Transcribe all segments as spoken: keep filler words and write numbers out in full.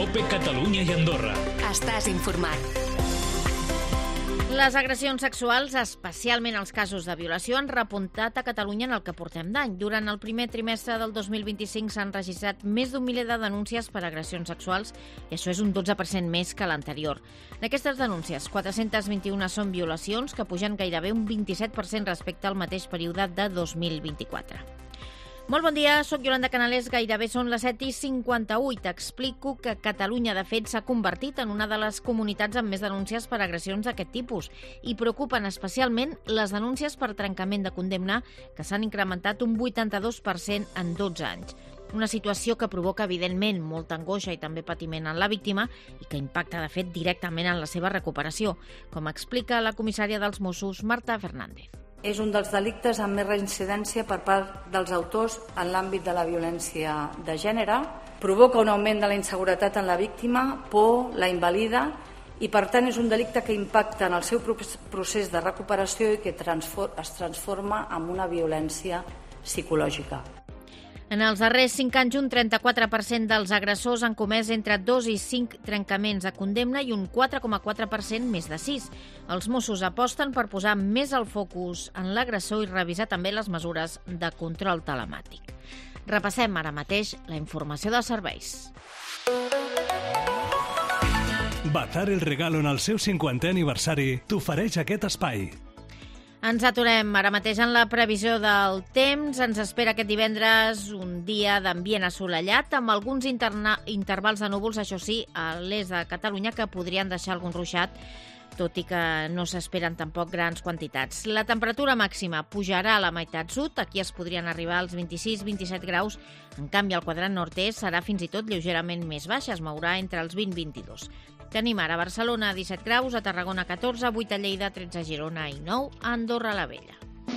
COPE Catalunya i Andorra. Estàs informat. Les agressions sexuals, especialment els casos de violació, han repuntat a Catalunya en el que portem d'any. Durant el primer trimestre del dos mil vint-i-cinc s'han registrat més d'un miler de denúncies per agressions sexuals i això és un dotze per cent més que l'anterior. D'aquestes denúncies, quatre-cents vint-i-una són violacions, que pugen gairebé un vint-i-set per cent respecte al mateix període de dos mil vint-i-quatre. Molt bon dia, soc Yolanda Canales, gairebé són les set i cinquanta-vuit. T'explico que Catalunya, de fet, s'ha convertit en una de les comunitats amb més denúncies per agressions d'aquest tipus i preocupen especialment les denúncies per trencament de condemna, que s'han incrementat un vuitanta-dos per cent en dotze anys. Una situació que provoca, evidentment, molta angoixa i també patiment en la víctima i que impacta, de fet, directament en la seva recuperació, com explica la comissària dels Mossos, Marta Fernández. És un dels delictes amb més reincidència per part dels autors en l'àmbit de la violència de gènere. Provoca un augment de la inseguretat en la víctima, por, la invalida i, per tant, és un delicte que impacta en el seu procés de recuperació i que es transforma en una violència psicològica. En els darrers cinc anys, un trenta-quatre per cent dels agressors han comès entre dos i cinc trencaments de condemna i un quatre coma quatre per cent més de sis. Els Mossos aposten per posar més el focus en l'agressor i revisar també les mesures de control telemàtic. Repassem ara mateix la informació dels serveis. Bazar El Regalo, en el seu cinquantè aniversari, t'ofereix aquest espai. Ens aturem ara mateix en la previsió del temps. Ens espera aquest divendres un dia d'ambient assolellat, amb alguns interna- intervals de núvols, això sí, a l'est de Catalunya, que podrien deixar algun ruixat, tot i que no s'esperen tampoc grans quantitats. La temperatura màxima pujarà a la meitat sud, aquí es podrien arribar als vint-i-sis vint-i-set graus, en canvi al quadrant nord-est serà fins i tot lleugerament més baixa, es mourà entre els vint i vint-i-dos. Tenim ara a Barcelona disset graus, a Tarragona catorze, vuit a Lleida, tretze a Girona i nou a Andorra la Vella.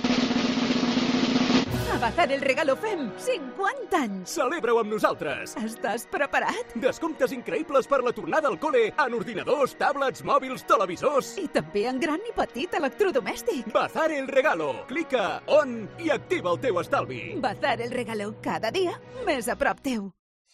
A Bazar El Regalo fem cinquanta anys! Celebra-ho amb nosaltres! Estàs preparat? Descomptes increïbles per la tornada al col·le en ordinadors, tablets, mòbils, televisors... I també en gran i petit electrodomèstic. Bazar El Regalo. Clica on i activa el teu estalvi. Bazar El Regalo, cada dia més a prop teu.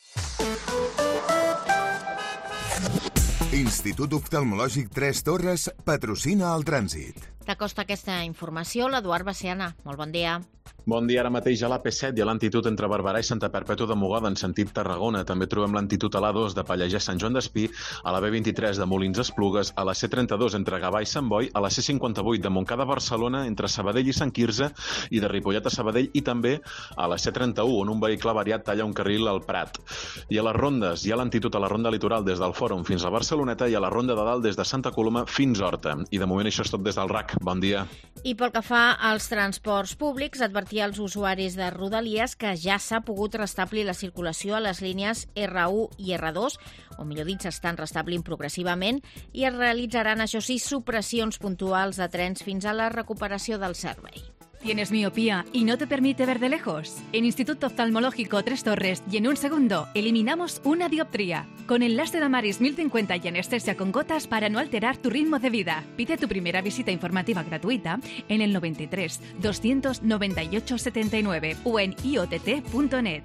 Institut Oftalmològic Tres Torres patrocina el trànsit. T'acosta aquesta informació l'Eduard Baciana. Molt bon dia. Bon dia. Ara mateix a l'A P set i a l'antitud entre Barberà i Santa Perpètua de Mogoda en sentit Tarragona. També trobem l'antitud a l'A dos de Pallejà Sant Joan d'Espí, a la B vint-i-tres de Molins Esplugues, a la C trenta-dos entre Gavà i Sant Boi, a la C cinquanta-vuit de Montcada Barcelona entre Sabadell i Sant Quirze i de Ripollet a Sabadell i també a la C trenta-u on un vehicle variat talla un carril al Prat. I a les rondes hi ha l'antitud a la ronda litoral des del Fòrum fins a Barceloneta i a la ronda de dalt des de Santa Coloma fins a Horta. I de moment això és tot des del R A C. Bon dia. I pel que fa als transports públics, advertir als usuaris de Rodalies que ja s'ha pogut restablir la circulació a les línies R u i R dos, o millor dit, s'estan restablint progressivament, i es realitzaran, això sí, supressions puntuals de trens fins a la recuperació del servei. ¿Tienes miopía y no te permite ver de lejos? En Instituto Oftalmológico Tres Torres y en un segundo eliminamos una dioptría con el láser Amaris mil cincuenta y anestesia con gotas para no alterar tu ritmo de vida. Pide tu primera visita informativa gratuita en el noventa y tres, doscientos noventa y ocho, setenta y nueve o en i o t t punto net.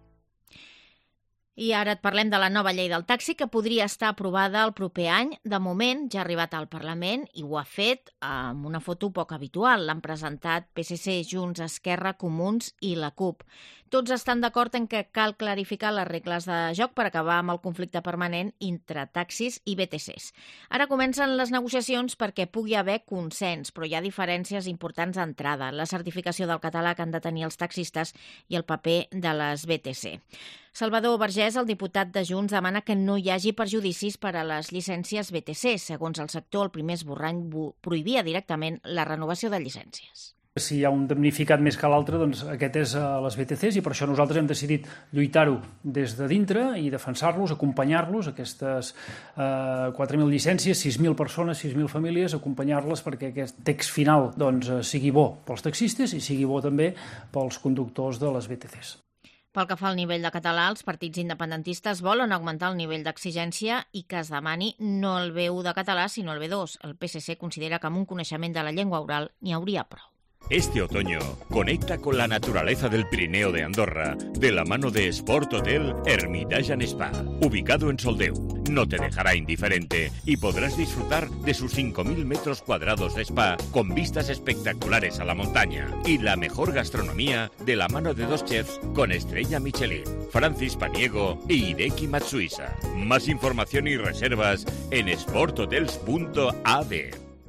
I ara et parlem de la nova llei del taxi, que podria estar aprovada el proper any. De moment ja ha arribat al Parlament i ho ha fet amb una foto poc habitual. L'han presentat P S C, Junts, Esquerra, Comuns i la CUP. Tots estan d'acord en que cal clarificar les regles de joc per acabar amb el conflicte permanent entre taxis i B T Cs. Ara comencen les negociacions perquè pugui haver consens, però hi ha diferències importants d'entrada. La certificació del català que han de tenir els taxistes i el paper de les B T C. Salvador Vergés, el diputat de Junts, demana que no hi hagi perjudicis per a les llicències B T C. Segons el sector, el primer esborrany prohibia directament la renovació de llicències. Si hi ha un damnificat més que l'altre, doncs aquest és a les B T Cs i per això nosaltres hem decidit lluitar-ho des de dintre i defensar-los, acompanyar-los, aquestes eh, quatre mil llicències, sis mil persones, sis mil famílies, acompanyar-les perquè aquest text final doncs, sigui bo pels taxistes i sigui bo també pels conductors de les B T Cs. Pel que fa al nivell de català, els partits independentistes volen augmentar el nivell d'exigència i que es demani no el B u de català, sinó el B dos. El P S C considera que amb un coneixement de la llengua oral n'hi hauria prou. Este otoño, conecta con la naturaleza del Pirineo de Andorra de la mano de Sport Hotel Hermitage and Spa, ubicado en Soldeu. No te dejará indiferente y podrás disfrutar de sus cinco mil metros cuadrados de spa con vistas espectaculares a la montaña y la mejor gastronomía de la mano de dos chefs con estrella Michelin, Francis Paniego y Hideki Matsuisa. Más información y reservas en sport hotels punto a d.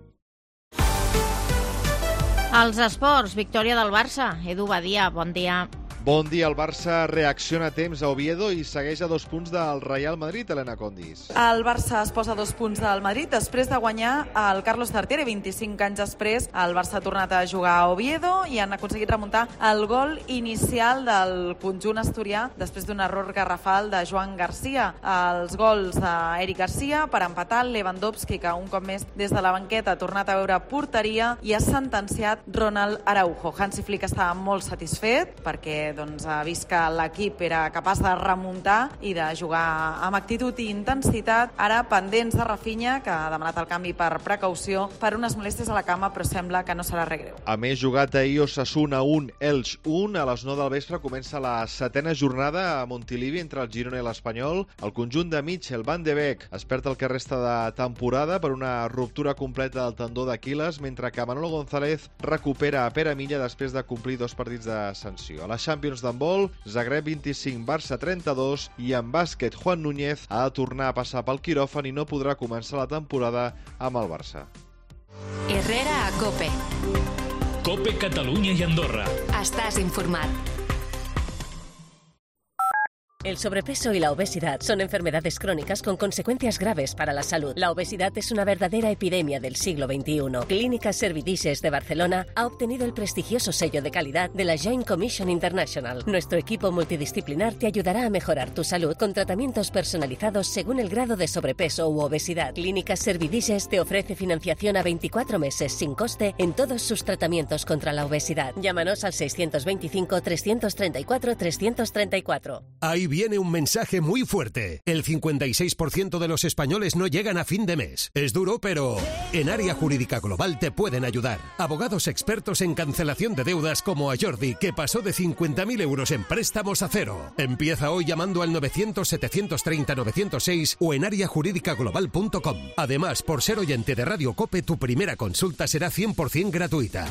Els esports, victòria del Barça. Edu Badia, bon dia. Bon dia, el Barça reacciona a temps a Oviedo i segueix a dos punts del Real Madrid, Helena Condis. El Barça es posa a dos punts del Madrid després de guanyar el Carlos Tartiere. vint-i-cinc anys després, el Barça ha tornat a jugar a Oviedo i han aconseguit remuntar el gol inicial del conjunt asturià després d'un error garrafal de Joan Garcia. Els gols d'Eric Garcia per empatar Lewandowski, que un cop més des de la banqueta ha tornat a veure porteria, i ha sentenciat Ronald Araujo. Hansi Flick està molt satisfet perquè doncs, ha vist que l'equip era capaç de remuntar i de jugar amb actitud i intensitat. Ara pendents de Rafinha, que ha demanat el canvi per precaució per unes molèsties a la cama, però sembla que no serà res greu. A més, jugat ahir Osasuna un, Elx un. A les nou del vespre comença la setena jornada a Montilivi entre el Girona i l'Espanyol. El conjunt de Michel Van de Beek es perd el que resta de temporada per una ruptura completa del tendó d'Aquiles, mentre que Manolo González recupera a Pere Milla després de complir dos partits de sanció. A la Champions d'handbol, Zagreb vint-i-cinc, Barça trenta-dos, i en bàsquet Juan Núñez ha de tornar a passar pel quiròfan i no podrà començar la temporada amb el Barça. Herrera a COPE. COPE Catalunya i Andorra. Estàs informat. El sobrepeso y la obesidad son enfermedades crónicas con consecuencias graves para la salud. La obesidad es una verdadera epidemia del siglo veintiuno. Clínicas Servidices de Barcelona ha obtenido el prestigioso sello de calidad de la Joint Commission International. Nuestro equipo multidisciplinar te ayudará a mejorar tu salud con tratamientos personalizados según el grado de sobrepeso u obesidad. Clínicas Servidices te ofrece financiación a veinticuatro meses sin coste en todos sus tratamientos contra la obesidad. Llámanos al seiscientos veinticinco, trescientos treinta y cuatro, trescientos treinta y cuatro. Ahí viene un mensaje muy fuerte. El cincuenta y seis por ciento de los españoles no llegan a fin de mes. Es duro, pero en Área Jurídica Global te pueden ayudar. Abogados expertos en cancelación de deudas como a Jordi, que pasó de cincuenta mil euros en préstamos a cero. Empieza hoy llamando al novecientos, setecientos treinta, novecientos seis o en área jurídica global punto com. Además, por ser oyente de Radio COPE, tu primera consulta será cien por ciento gratuita.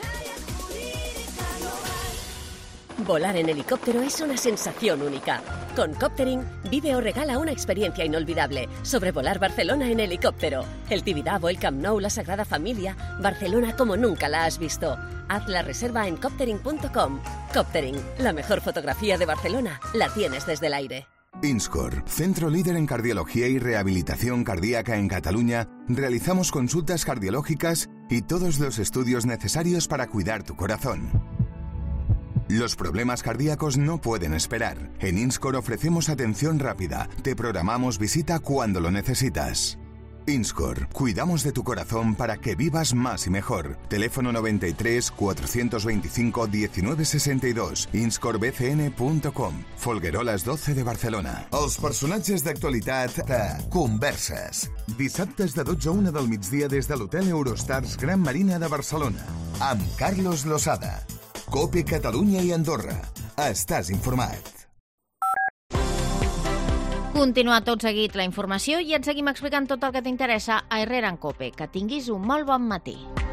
Volar en helicóptero es una sensación única. Con Coptering, vive o regala una experiencia inolvidable. Sobrevolar Barcelona en helicóptero. El Tibidabo, el Camp Nou, la Sagrada Familia. Barcelona como nunca la has visto. Haz la reserva en coptering punto com. Coptering, la mejor fotografía de Barcelona, la tienes desde el aire. INSCOR, centro líder en cardiología y rehabilitación cardíaca en Cataluña, realizamos consultas cardiológicas y todos los estudios necesarios para cuidar tu corazón. Los problemas cardíacos no pueden esperar. En INSCOR ofrecemos atención rápida. Te programamos visita cuando lo necesitas. INSCOR, cuidamos de tu corazón para que vivas más y mejor. Teléfono noventa y tres, cuatrocientos veinticinco, diecinueve sesenta y dos, inscor b c n punto com, Folgueroles doce de Barcelona. Els personatges d'actualitat a Converses. Dissabtes de dotze a una del migdia des de l'Hotel Eurostars Gran Marina de Barcelona. Amb Carlos Losada. COPE Catalunya i Andorra. Estàs informat. Continua tot seguit la informació i et seguim explicant tot el que t'interessa a Herrera en COPE. Que tinguis un molt bon matí.